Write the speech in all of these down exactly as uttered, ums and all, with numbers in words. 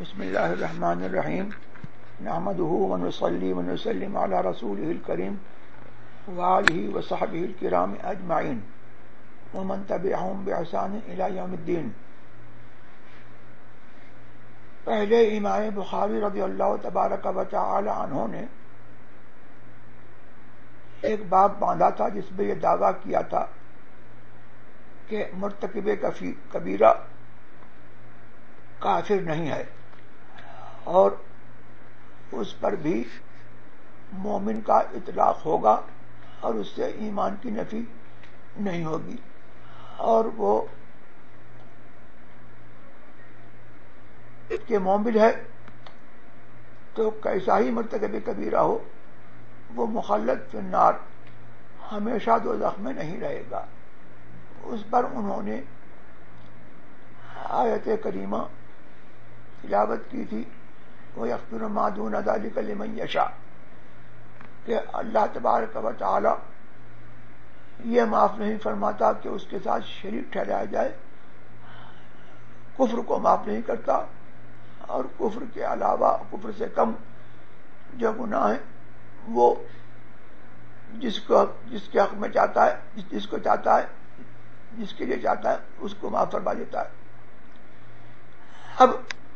بسم اللہ الرحمن الرحیم نحمده ونصلی ونسلم علی رسوله الکریم وآلہ وصحبہ الکرام اجمعین ومن تبعهم بإحسان الی یوم الدین۔ پہلے امام بخاری رضی اللہ تبارک و تعالی عنہ نے ایک باب باندھا تھا جس میں یہ دعویٰ کیا تھا کہ مرتکب کبیرہ کافر نہیں ہے، اور اس پر بھی مومن کا اطلاق ہوگا اور اس سے ایمان کی نفی نہیں ہوگی، اور وہ کہ مومن ہے تو کیسا ہی مرتکب کبیرہ ہو وہ مخلد فی النار ہمیشہ دوزخ میں نہیں رہے گا۔ اس پر انہوں نے آیت کریمہ تلاوت کی تھی، وَيَغْفِرُ مَا دُونَ ذَلِكَ لِمَن يَشَاءُ، کہ اللہ تبارک و تعالی یہ معاف نہیں فرماتا کہ اس کے ساتھ شریک ٹھہرایا جائے، کفر کو معاف نہیں کرتا، اور کفر کے علاوہ کفر سے کم جو گناہ ہیں وہ جس کو جس کے حق میں چاہتا ہے، جس, جس کو چاہتا ہے جس کے لیے چاہتا ہے اس کو معاف فرما دیتا ہے۔ اب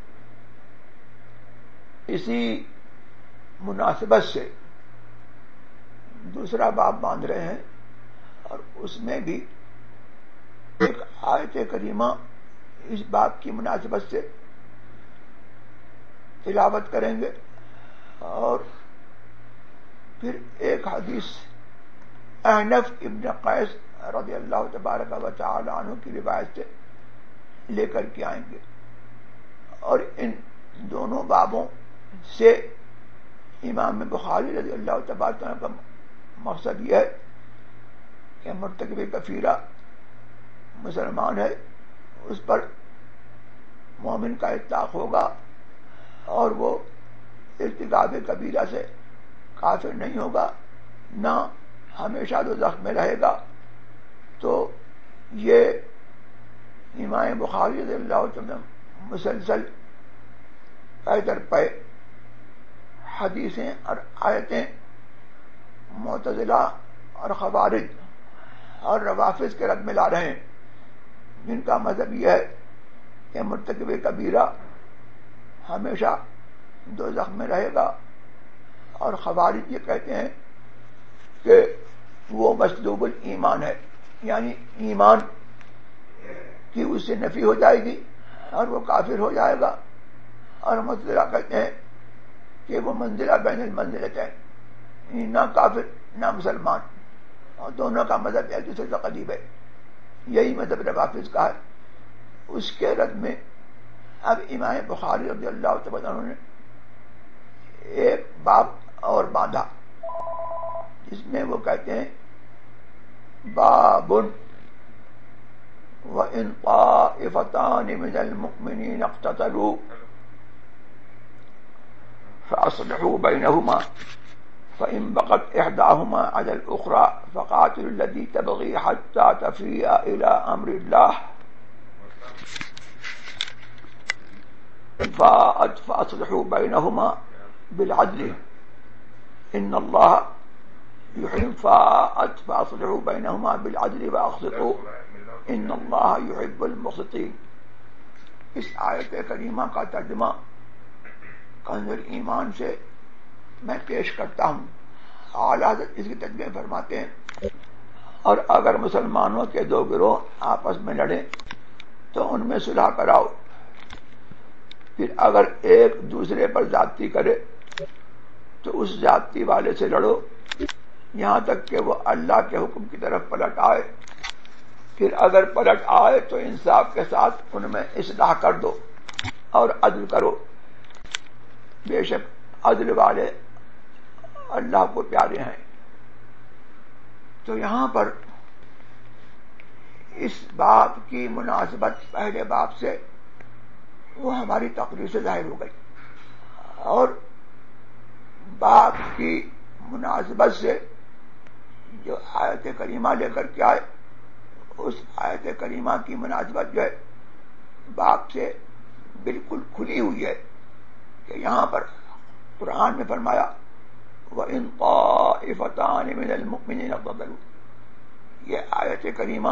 اسی مناسبت سے دوسرا باب باندھ رہے ہیں، اور اس میں بھی ایک آیت کریمہ اس باب کی مناسبت سے تلاوت کریں گے، اور پھر ایک حدیث احنف ابن قیس رضی اللہ تبارک و تعالی عنہ کی روایت سے لے کر کے آئیں گے۔ اور ان دونوں بابوں سے امام بخاری رضی اللہ تبارک عنہ کا مقصد یہ ہے کہ مرتکب کفیرہ مسلمان ہے، اس پر مومن کا اطلاق ہوگا، اور وہ ارتکاب کبیرہ سے کافر نہیں ہوگا، نہ ہمیشہ دوزخ میں رہے گا۔ تو یہ امام بخاری رضی اللہ عنہ مسلسل پیدر پہ حدیثیں اور آیتیں معتزلہ اور خوارج اور روافض کے رد میں لا رہے ہیں، جن کا مذہب یہ ہے کہ مرتکب کبیرہ ہمیشہ دوزخ میں رہے گا، اور خوارج یہ کہتے ہیں کہ وہ مسلوب الایمان ہے، یعنی ایمان کی اس سے نفی ہو جائے گی اور وہ کافر ہو جائے گا، اور معتزلہ کہتے ہیں کہ وہ منزلہ بین المنزلتین، نہ کافر نہ مسلمان، اور دونوں کا مذہب ایک دوسرے سے قریب ہے۔ یہی مذہب روافض کا ہے۔ اس کے رد میں اب امام بخاری رضی اللہ عنہ نے ایک باب اور باندھا جس میں وہ کہتے ہیں باب وَإِن طَائِفَتَانِ مِنَ الْمُؤْمِنِينَ اقْتَتَلُوا فَأَصْلِحُوا بَيْنَهُمَا فَإِن بَغَتْ إِحْدَاهُمَا عَلَى الْأُخْرَى فَقَاتِلُوا الَّتِي تَبْغِي حَتَّى تَفِيءَ إِلَى أَمْرِ اللَّهِ فَاءَتْ فَأَصْلِحُوا بَيْنَهُمَا بِالْعَدْلِ إِنَّ اللَّهَ يُحِبُّ فَاءَتْ فَأَصْلِحُوا بَيْنَهُمَا بِالْعَدْلِ وَأَقْسِطُوا ان اللہ یحب المقسطین۔ اس آیت کریمہ کا ترجمہ کنز ایمان سے میں پیش کرتا ہوں۔ اعلیٰ حضرت اس کی ترجمہ فرماتے ہیں، اور اگر مسلمانوں کے دو گروہ آپس میں لڑیں تو ان میں صلح کراؤ، پھر اگر ایک دوسرے پر زیادتی کرے تو اس زیادتی والے سے لڑو یہاں تک کہ وہ اللہ کے حکم کی طرف پلٹ آئے، پھر اگر پلٹ آئے تو انصاف کے ساتھ ان میں اصلاح کر دو اور عدل کرو، بے شک عدل والے اللہ کو پیارے ہیں۔ تو یہاں پر اس باب کی مناسبت پہلے باب سے وہ ہماری تقریر سے ظاہر ہو گئی، اور باب کی مناسبت سے جو آیت کریمہ لے کر کے آئے اس آیت کریمہ کی مناسبت جو ہے باب سے بالکل کھلی ہوئی ہے، کہ یہاں پر قرآن میں فرمایا وَإِن طَائِفَتَانِ مِنَ الْمُؤْمِنِينَ اقْتَتَلُوا، یہ آیت کریمہ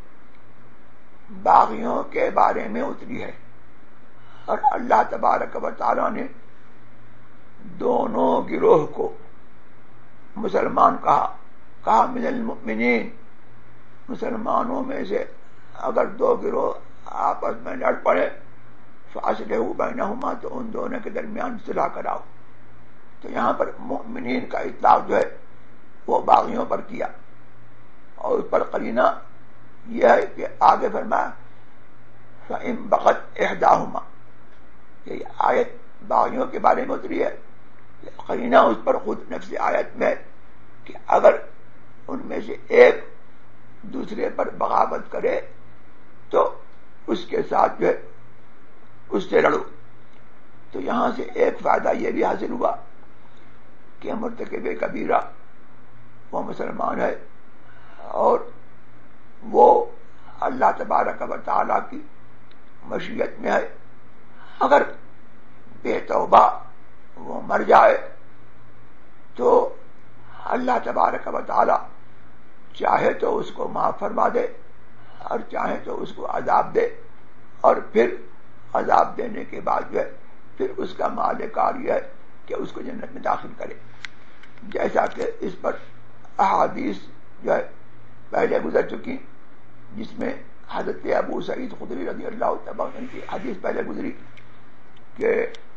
باغیوں کے بارے میں اتری ہے، اور اللہ تبارک و تعالی نے دونوں گروہ کو مسلمان کہا کہا من المؤمنین، مسلمانوں میں سے اگر دو گروہ آپس میں لڑ پڑے فاصلحوا بینہما، تو ان دونوں کے درمیان صلح کراؤ۔ تو یہاں پر مؤمنین کا اطلاق جو ہے وہ باغیوں پر کیا، اور اس پر قرینہ یہ ہے کہ آگے فرمایا فَإِن بَغَتْ إِحْدَاهُمَا، یہ آیت باغیوں کے بارے میں اتری ہے، قرینہ اس پر خود نفس آیت میں کہ اگر ان میں سے ایک دوسرے پر بغاوت کرے تو اس کے ساتھ جو ہے اس سے لڑو۔ تو یہاں سے ایک فائدہ یہ بھی حاصل ہوا کہ مرتکب کبیرہ وہ مسلمان ہے، اور وہ اللہ تبارک و تعالی کی مشیت میں ہے، اگر بے توبہ وہ مر جائے تو اللہ تبارک و تعالی چاہے تو اس کو معاف فرما دے اور چاہے تو اس کو عذاب دے، اور پھر عذاب دینے کے بعد جو ہے پھر اس کا مال کار یہ ہے کہ اس کو جنت میں داخل کرے، جیسا کہ اس پر احادیث جو ہے پہلے گزر چکی، جس میں حضرت ابو سعید خدری رضی اللہ تعالیٰ عنہ کی حدیث پہلے گزری کہ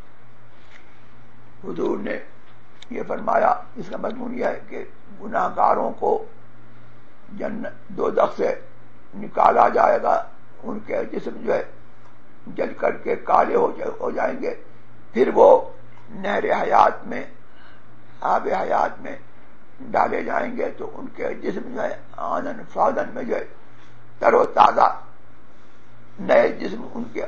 حضور نے یہ فرمایا، اس کا مضمون یہ ہے کہ گناہ گاروں کو جنت دوزخ سے نکالا جائے گا، ان کے جسم جو ہے جل کر کے کالے ہو جائیں گے، پھر وہ نہر حیات میں آب حیات میں ڈالے جائیں گے، تو ان کے جسم جو ہے آنن فادن میں جو ہے تر و تازہ نئے جسم ان کے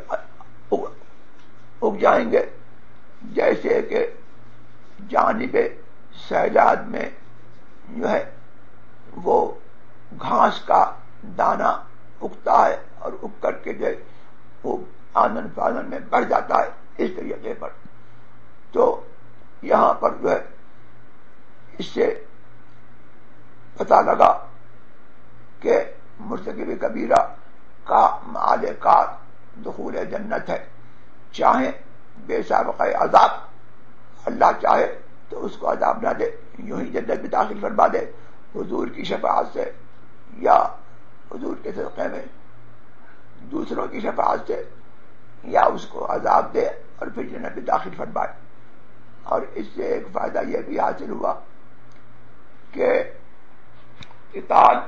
اگ جائیں گے، جیسے کہ جانب سیلاب میں جو ہے وہ گھاس کا دانہ اگتا ہے اور اگ کر کے جو ہے وہ آنن فانن میں بڑھ جاتا ہے، اس طریقے پر۔ تو یہاں پر جو ہے اس سے پتہ لگا کہ مرتکب کبیرہ کا مآل کار دخول جنت ہے، چاہے بے سابقہ عذاب، اللہ چاہے تو اس کو عذاب نہ دے، یوں ہی جنت میں داخل فرما دے حضور کی شفاعت سے، یا حضور کے صدقے میں دوسروں کی شفاعت سے، یا اس کو عذاب دے اور پھر جنت میں داخل فرمائے۔ اور اس سے ایک فائدہ یہ بھی حاصل ہوا کہ قتال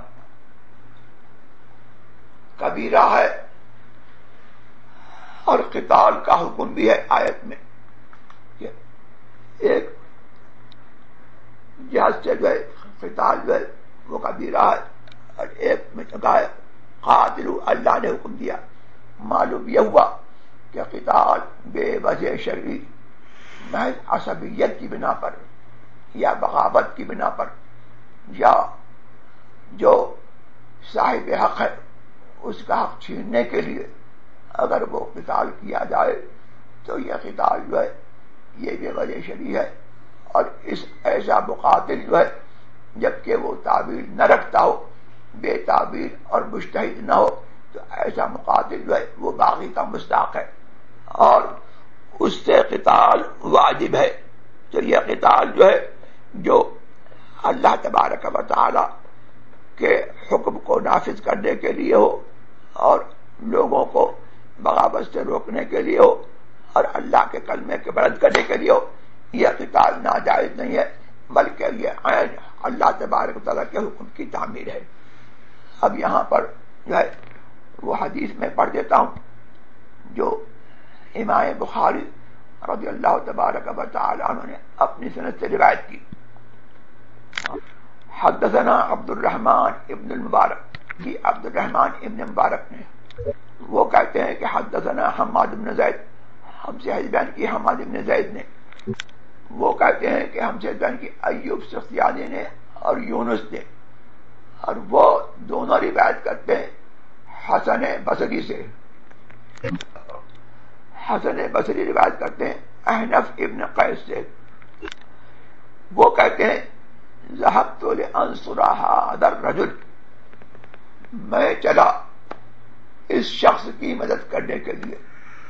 کبیرہ ہے اور قتال کا حکم بھی ہے آیت میں، کہ ایک جہاز سے جو ہے قتال جو ہے وہ کبیرہ ہے، اور ایک میں کہا ہے قاتلو، اللہ نے حکم دیا۔ معلوم یہ ہوا کہ قتال بے وجہ شرعی محض عصبیت کی بنا پر یا بغاوت کی بنا پر، یا جو صاحب حق ہے اس کا حق چھیننے کے لیے اگر وہ قتال کیا جائے تو یہ قتال جو ہے یہ بے وجہ شرعی ہے، اور اس ایسا مقاتل جو ہے جبکہ وہ تعویل نہ رکھتا ہو، بے تعویل اور مجتہد نہ ہو، تو ایسا مقاتل جو ہے وہ باغی کا مستحق ہے، اور اس سے قتال واجب ہے۔ تو یہ قتال جو ہے جو اللہ تبارک و تعالی کے حکم کو نافذ کرنے کے لیے ہو، اور لوگوں کو بغاوت سے روکنے کے لیے ہو، اور اللہ کے کلمے کے بلند کرنے کے لیے ہو، یہ قتال ناجائز نہیں ہے، بلکہ یہ عین اللہ تبارک و تعالی کے حکم کی تعمیر ہے۔ اب یہاں پر جو ہے وہ حدیث میں پڑھ دیتا ہوں جو امام بخاری رضی اللہ تبارک و تعالی عنہ نے اپنی سند سے روایت کی۔ حدثنا عبد الرحمن ابن المبارک، جی عبد الرحمن ابن مبارک نے وہ کہتے ہیں کہ حدثنا حماد بن زید، ہم سے حدیث بیان کی حماد بن زید نے، وہ کہتے ہیں کہ ہم سے بیان کی ایوب سختیانی نے اور یونس نے، اور وہ دونوں روایت کرتے ہیں حسن بصری سے، حسن بصری روایت کرتے ہیں احنف ابن قیس سے. وہ کہتے ہیں ذهبت لانصر هذا الرجل، میں چلا اس شخص کی مدد کرنے کے لیے.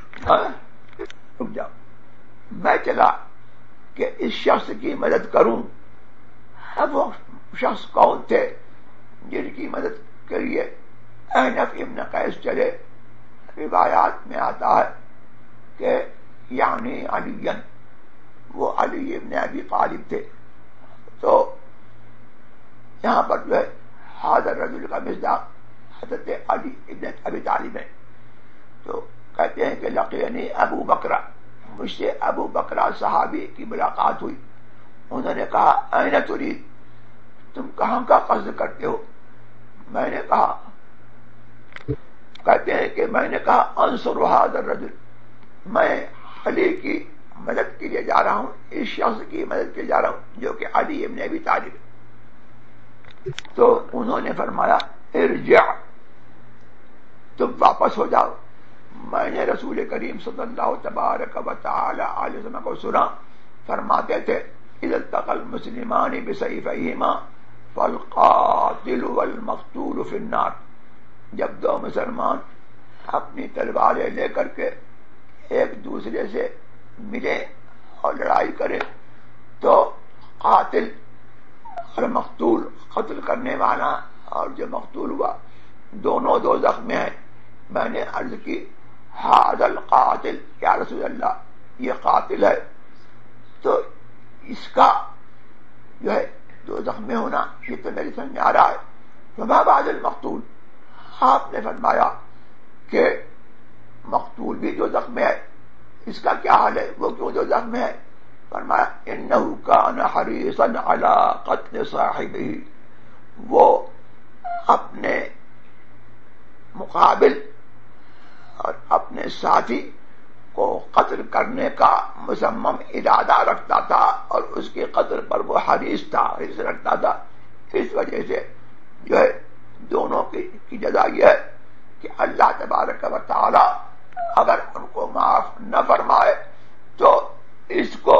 رک جاؤ، میں چلا کہ اس شخص کی مدد کروں. اب وہ شخص کون تھے جن کی مدد کے لیے احنف ابن قیس چلے؟ روایات میں آتا ہے کہ یعنی علی، وہ علی ابن ابی طالب تھے. تو یہاں پر جو ہے حاضر رجل کا مصداق حضرت علی ابن ابی طالب ہے. تو کہتے ہیں کہ لقینی ابو بکرہ، مجھ سے ابو بکرہ صحابی کی ملاقات ہوئی. انہوں نے کہا این ترید، تم کہاں کا قصد کرتے ہو؟ میں نے کہا، کہتے ہیں کہ میں نے کہا انصر هذا الرجل، میں علی کی مدد کے لیے جا رہا ہوں، اس شخص کی مدد کے لیے جا رہا ہوں جو کہ علی ابن ابی طالب ہے. تو انہوں نے فرمایا ارجع، تم واپس ہو جاؤ. میں نے رسول کریم صلی اللہ تبارک و تعالی علیہ وسلم کو سنا فرماتے تھے اذا التقى المسلمان بسيفيهما فالقاتل والمقتول في النار. جب دو مسلمان اپنی تلواریں لے کر کے ایک دوسرے سے ملے اور لڑائی کرے تو قاتل اور مقتول، قتل کرنے والا اور جو مقتول ہوا، دونوں دو زخم ہیں. میں نے عرض کی ھذا القاتل، یا رسول اللہ یہ قاتل ہے، تو اس کا جو ہے دو زخم ہونا یہ تو میری سمجھ میں آ رہا ہے. فما بعد المقتول، آپ نے فرمایا کہ مقتول بھی جو زخم ہے اس کا کیا حال ہے، وہ کیوں جو زخم ہے؟ فرمایا انه كان حريصا على قتل صاحبه، وہ اپنے مقابل اور اپنے ساتھی کو قتل کرنے کا مصمم ارادہ رکھتا تھا اور اس کے قتل پر وہ حریص تھا، حرص رکھتا تھا. اس وجہ سے جو ہے دونوں کی جزا یہ ہے کہ اللہ تبارک و تعالی اگر ان کو معاف نہ فرمائے تو اس کو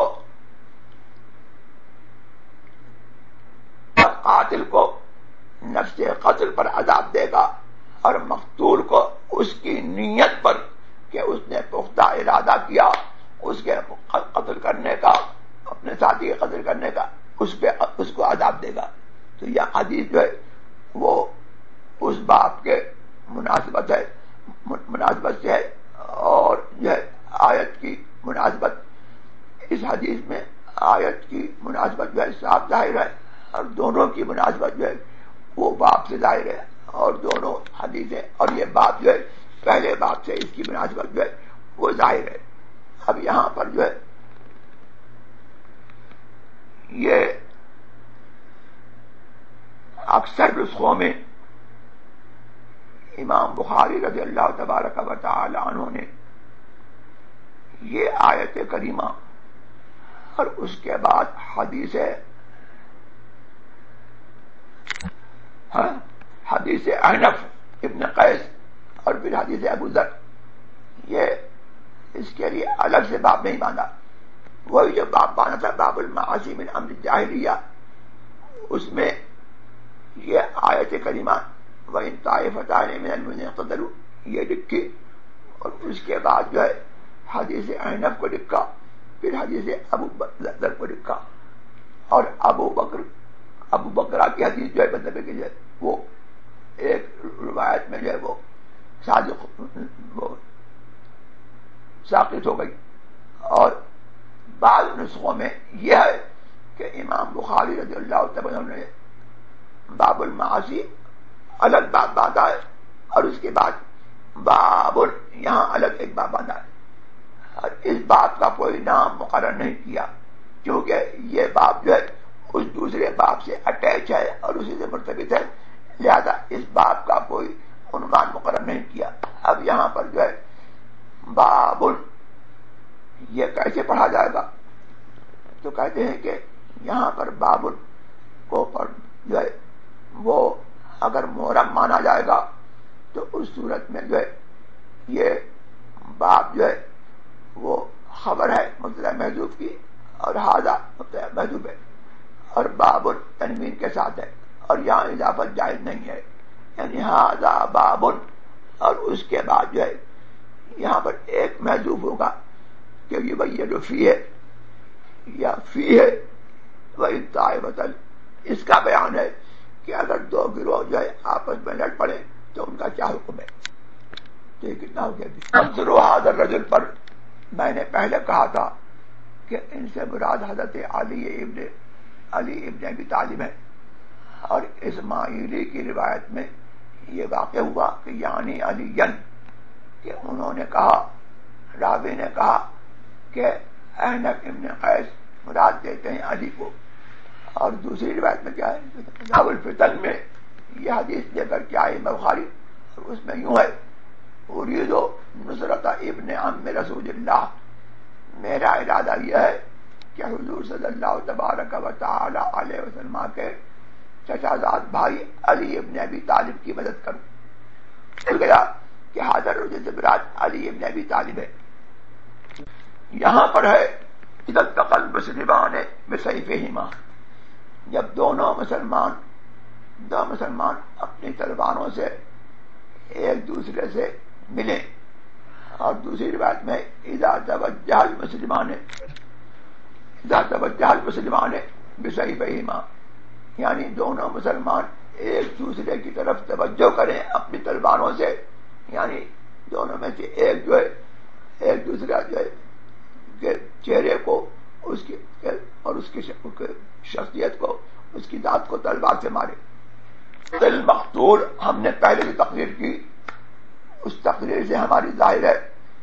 قاتل کو نفس قتل پر عذاب دے گا اور مقتول کو اس کی نیت پر کہ اس نے پختہ ارادہ کیا اس کے قتل کرنے کا، اپنے ساتھی کے قتل کرنے کا، اس پہ اس کو عذاب دے گا. تو یہ حدیث جو ہے وہ اس باب کے مناسبت ہے مناسبت سے ہے، اور جو ہے آیت کی مناسبت، اس حدیث میں آیت کی مناسبت جو ہے صاف ظاہر ہے، اور دونوں کی مناسبت جو ہے وہ باب سے ظاہر ہے، اور دونوں حدیثیں اور یہ باب جو ہے پہلے باب سے اس کی مناسبت جو ہے وہ ظاہر ہے. اب یہاں پر جو ہے یہ اکثر نسخوں میں امام بخاری رضی اللہ تبارک و تعالی عنہ نے یہ آیت کریمہ اور اس کے بعد حدیث ہاں حدیث احنف ابن قیس اور پھر حدیث ابو ذر، یہ اس کے لیے الگ سے باب نہیں باندھا. وہی جو باب باندھا تھا باب المعاصی من امر الجاہلیہ، اس میں یہ آیت کریمہ وَإِن طَائِفَتَانِ مِنَ الْمُؤْمِنِينَ اقْتَتَلُوا یہ لکھی، اور اس کے بعد جو ہے حدیث احنف کو لکھا، پھر حدیث ابو ذر کو لکھا. اور ابو بکر ابو بکرہ کی حدیث جو ہے مطلب کہ جو ہے وہ ایک روایت میں جو ہے وہ صادق وہ ساقط ہو گئی، اور بعض نسخوں میں یہ ہے کہ امام بخاری رضی اللہ تعالی عنہ نے باب المعاصی الگ باب باندھا ہے، اور اس کے بعد باب یہاں الگ ایک باب باندھا ہے، اور اس بات کا کوئی نام مقرر نہیں کیا کیونکہ یہ باب جو ہے اس دوسرے باب سے اٹیچ ہے اور اسی سے مرتبط ہے، لہذا اس باب کا کوئی عنوان مقرر نہیں کیا. اب یہاں پر جو ہے باب یہ کیسے پڑھا جائے گا؟ تو کہتے ہیں کہ یہاں پر باب کو پڑھ جو ہے وہ اگر محرم مانا جائے گا تو اس صورت میں جو ہے یہ باب جو ہے وہ خبر ہے مبتدا محذوف کی، اور ہاذا مبتدا محذوف ہے، اور باب تنوین کے ساتھ ہے، اور یہاں اضافت جائز نہیں ہے، یعنی ہاذا باب، اور اس کے بعد جو ہے یہاں پر ایک محذوف ہوگا کہ یہ بین فی ہے یا فی ہے وَإِن طَائِفَتَانِ، اس کا بیان ہے کہ اگر دو گروہ جو ہے آپس میں لڑ پڑے تو ان کا کیا حکم ہے. تو یہ کتنا ہو گیا؟ منظور حاضر رجل پر میں نے پہلے کہا تھا کہ ان سے مراد حضرت علی ابن علی ابن ابی طالب ہے، اور اسماعیلی کی روایت میں یہ واقع ہوا کہ یعنی علی ین، کہ انہوں نے کہا، راوی نے کہا کہ احنف ابن قیس مراد دیتے ہیں علی کو. اور دوسری روایت میں کیا ہے؟ کتاب الفتن میں یہ حدیث لے کر کے آئے بخاری، اور اس میں یوں ہے اريد نصرت ابن عم رسول اللہ، میرا ارادہ یہ ہے کہ حضور صلی اللہ تبارک و تعالی علیہ وسلم کے چچا زاد بھائی علی ابن ابی طالب کی مدد کروں. مل گیا کہ حاضر رجل سے مراد علی ابن ابی طالب ہے. یہاں پر ہے اذا التقى المسلمان بسيفهما، جب دونوں مسلمان دو مسلمان اپنی تلواروں سے ایک دوسرے سے ملے. اور دوسری روایت میں اذا توجہ المسلمان اذا توجہ المسلمان بسيفهما، یعنی دونوں مسلمان ایک دوسرے کی طرف توجہ کریں اپنی تلواروں سے، یعنی دونوں میں سے ایک جو ہے ایک دوسرا جو ہے کہ چہرے کو اس کی اور اس کی شخصیت کو اس کی ذات کو تلوار سے مارے. دل مقتول ہم نے پہلے جو تقریر کی اس تقریر سے ہماری ظاہر ہے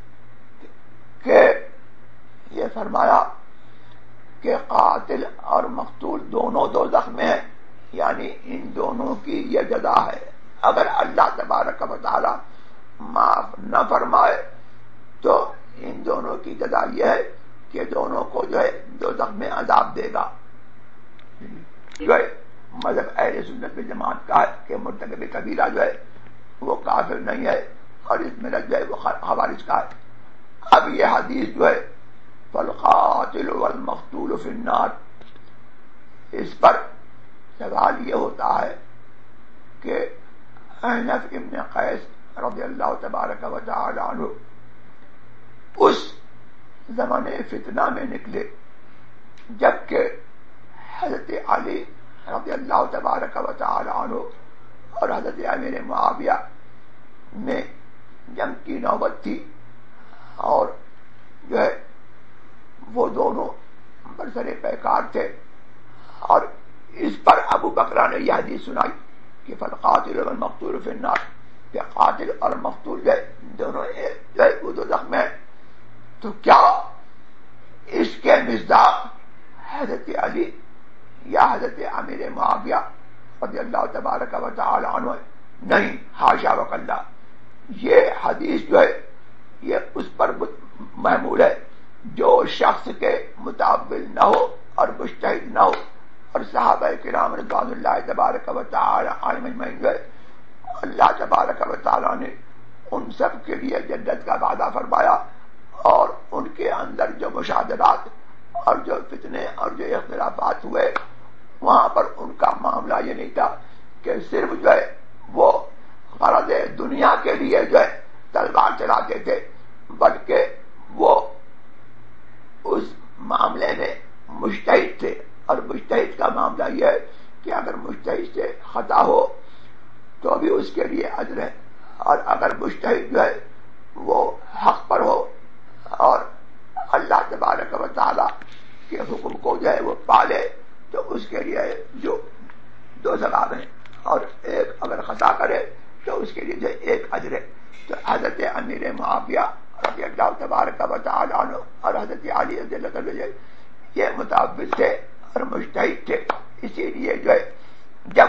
کہ یہ فرمایا کہ قاتل اور مقتول دونوں دوزخ میں ہیں، یعنی ان دونوں کی یہ جزا ہے. اگر اللہ تبارک و تعالی معاف نہ فرمائے تو ان دونوں کی جزا یہ ہے کہ دونوں کو جو ہے دوزخ میں عذاب دے گا. جو ہے مذہب اہل سنت والجماعت کا ہے کہ مرتکب کبیرہ جو ہے وہ کافر نہیں ہے، اور اس میں جو ہے وہ خوارج کا ہے. اب یہ حدیث جو ہے فالقاتل والمقتول فی النار، اس پر سوال یہ ہوتا ہے کہ احنف ابن قیس رضی اللہ تبارک و تعالی عنہ اس زمانے فتنہ میں نکلے جبکہ حضرت علی رضی اللہ تبارک و تعالی عنہ اور حضرت امیر معاویہ میں جنگ کی نوبت تھی، اور جو ہے وہ دونوں برسر پیکار تھے. اور اس پر ابو بکر نے یہ حدیث سنائی کہ فالقاتل والمقتول فی النار، کہ قاتل اور مقتول جو ہے دونوں جو ہے وہ دوزخ میں ہیں. تو کیا اس کے مصداق حضرت علی یا حضرت امیر معاویہ رضی اللہ تبارک و تعالی عنہ؟ نہیں، حاشا وکلا. یہ حدیث جو ہے یہ اس پر محمول ہے جو شخص کے متعول نہ ہو اور مجتہد نہ ہو. اور صحابہ کرام رضوان اللہ تبارک و تعالی علیہم اجمعین جو ہے اللہ تبارک و تعالی نے ان سب کے لیے جنت کا وعدہ فرمایا، اور ان کے اندر جو مشاجرات اور جو فتنے اور جو اختلافات ہوئے وہاں پر ان کا معاملہ یہ نہیں تھا کہ صرف جو ہے وہ غرض دنیا کے لیے جو ہے تلوار چلاتے تھے، بلکہ وہ اس معاملے میں مجتہد تھے. اور مجتہد کا معاملہ یہ ہے کہ اگر مجتہد سے خطا ہو تو بھی اس کے لیے اجر ہے، اور اگر مجتہد جو ہے وہ حق پر ہو اور اللہ تبارک و تعالی کے حکم کو جو ہے وہ پالے تو اس کے لیے جو دو ثواب ہیں، اور ایک اگر خطا کرے تو اس کے لیے جو ایک اجر ہے. تو حضرت امیر معاویہ رضی اللہ تبارک و تعالی عنہ اور حضرت علی رضی اللہ عنہ یہ متعبد تھے اور مجتہد تھے. اسی لیے جو ہے جب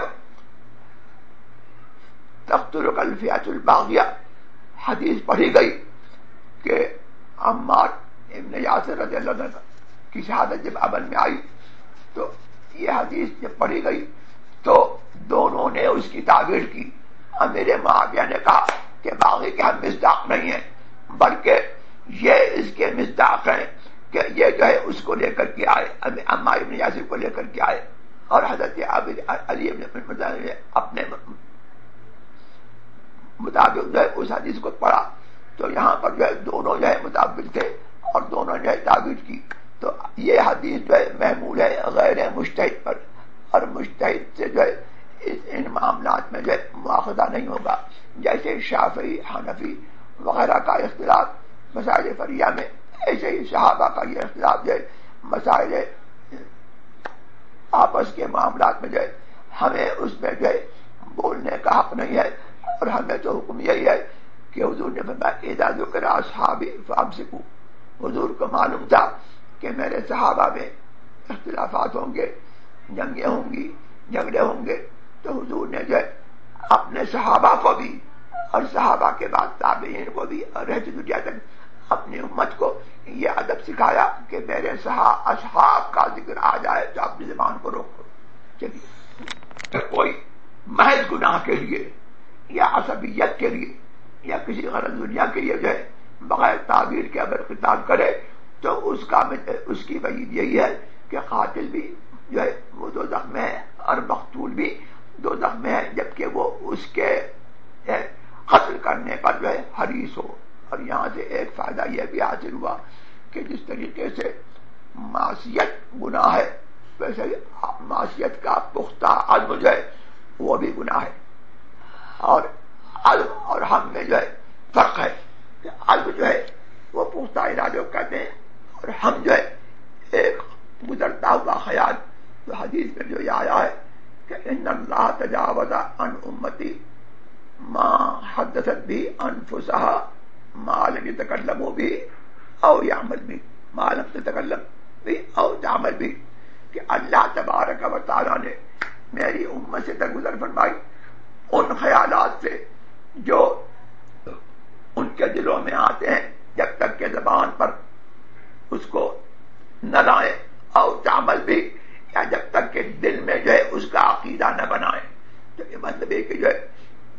تقتلک الفئۃ الباغیہ حدیث پڑھی گئی کہ عمار ابن یاسر رضی اللہ عنہ کی شہادت جب عمل میں آئی تو یہ حدیث جب پڑھی گئی تو دونوں نے اس کی تعبیر کی. امیر معاویہ نے کہا کہ باغی کے ہم مصداق نہیں ہیں بلکہ یہ اس کے مصداق ہیں کہ یہ جو ہے اس کو لے کر کے آئے, عمار بن یاسر کو لے کر کے آئے, اور حضرت علی بن مدین نے اپنے مطابق جو ہے اس حدیث کو پڑھا. تو یہاں پر جو ہے دونوں جو ہے مطابق تھے اور دونوں جو ہے تعبیر کی. تو یہ حدیث جو ہے محمول ہے غیر مجتہد پر, اور مجتہد سے جو ہے ان معاملات میں جو ہے مواخذہ نہیں ہوگا. جیسے شافعی, حنفی وغیرہ کا اختلاف مسائل فریہ میں, ایسے ہی صحابہ کا یہ اختلاف جو ہے مسائل آپس کے معاملات میں جو ہے ہمیں اس میں جو ہے بولنے کا حق نہیں ہے. اور ہمیں تو حکم یہی ہے کہ حضور نے فرمایا اذا ذکر اصحابی فامسکوا, حضور کو معلوم تھا کہ میرے صحابہ میں اختلافات ہوں گے, جنگیں ہوں گی, جھگڑے ہوں گے, تو حضور نے جو ہے اپنے صحابہ کو بھی اور صحابہ کے بعد تابعین کو بھی اور رہتی دنیا تک اپنی امت کو یہ ادب سکھایا کہ میرے اصحاب کا ذکر آ جائے تو اپنی زبان کو روکو. چلیے, کوئی محض گناہ کے لیے یا عصبیت کے لیے یا کسی غرض دنیا کے لیے جو ہے بغیر تعبیر کے اگر خطاب کرے تو اس کا اس کی وجہ یہی ہے کہ قاتل بھی جو ہے وہ دو زخم ہے اور مقتول بھی دو زخم ہے, جبکہ وہ اس کے قتل کرنے پر جو ہے حریص ہو. اور یہاں سے ایک فائدہ یہ بھی حاصل ہوا کہ جس طریقے سے معصیت گناہ ہے ویسے ہی معصیت کا پختہ عزم جو ہے وہ بھی گناہ ہے. اور عزم اور ہم میں جو ہے فرق ہے کہ عزم جو ہے وہ پختہ ارادے کو کہتے ہیں, اور ہم جو ہے ایک گزرتا ہوا خیال. تو حدیث میں جو یہ آیا ہے کہ ان اللہ تجاوز عن امتی ما حدثت بھی انفسها ما لم يتكلموا به او يعمل به ما لم تتكلم به او تعمل به, کہ اللہ تبارک و تعالی نے میری امت سے درگزر فرمائی ان خیالات سے جو ان کے دلوں میں آتے ہیں جب تک کہ زبان پر اس کو نہ لائے, اور تعمل بھی یا جب تک کہ دل میں جو ہے اس کا عقیدہ نہ بنائے. تو یہ مطلب ہے کہ جو ہے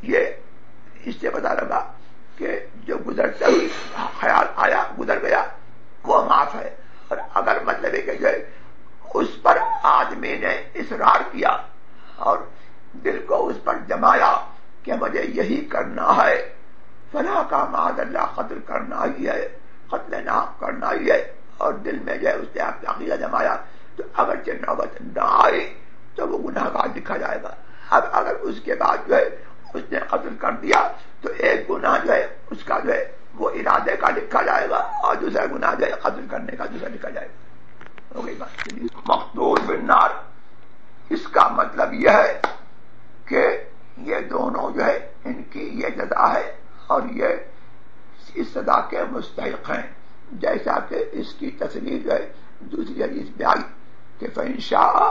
یہ اس سے پتا لگا کہ جو گزرتا ہوئی خیال آیا گزر گیا وہ معاف ہے. اور اگر مطلب ہے کہ جو ہے اس پر آدمی نے اصرار کیا اور دل کو اس پر جمایا کہ مجھے یہی کرنا ہے, فلاں کا معاذ اللہ قتل کرنا ہی ہے, قتل ناحق کرنا ہی ہے, اور دل میں جو ہے اس نے اپنا عقیدہ جمایا, تو اگرچہ نوبت نہ آئی تو وہ گناہ گار لکھا جائے گا. اب اگر اس کے بعد جو ہے اس نے قتل کر دیا تو ایک گناہ جو ہے اس کا جو ہے وہ ارادے کا لکھا جائے گا, اور دوسرا گناہ جو ہے قتل کرنے کا دوسرا لکھا جائے گا. ہو گئی بات. مقتول بالنار, اس کا مطلب یہ ہے کہ یہ دونوں جو ہے ان کی یہ جزا ہے اور یہ اس سزا کے مستحق ہیں, جیسا کہ اس کی تصریح جو ہے دوسری حدیث میں آئی کہ فإن شاء,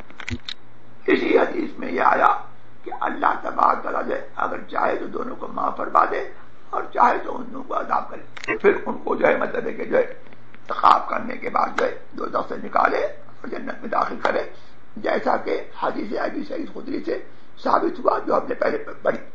اسی حدیث میں یہ آیا کہ اللہ تبارک تعالیٰ جو ہے اگر چاہے تو دونوں کو معاف فرما دے اور چاہے تو ان کو عذاب کرے, پھر ان کو جو ہے مطلب ہے کہ جو ہے تقاب کرنے کے بعد جو ہے دوزخ سے نکالے اور جنت میں داخل کرے, جیسا کہ حدیث ابی سعید خدری سے ثابت ہوا جو ہم نے پہلے پڑھی.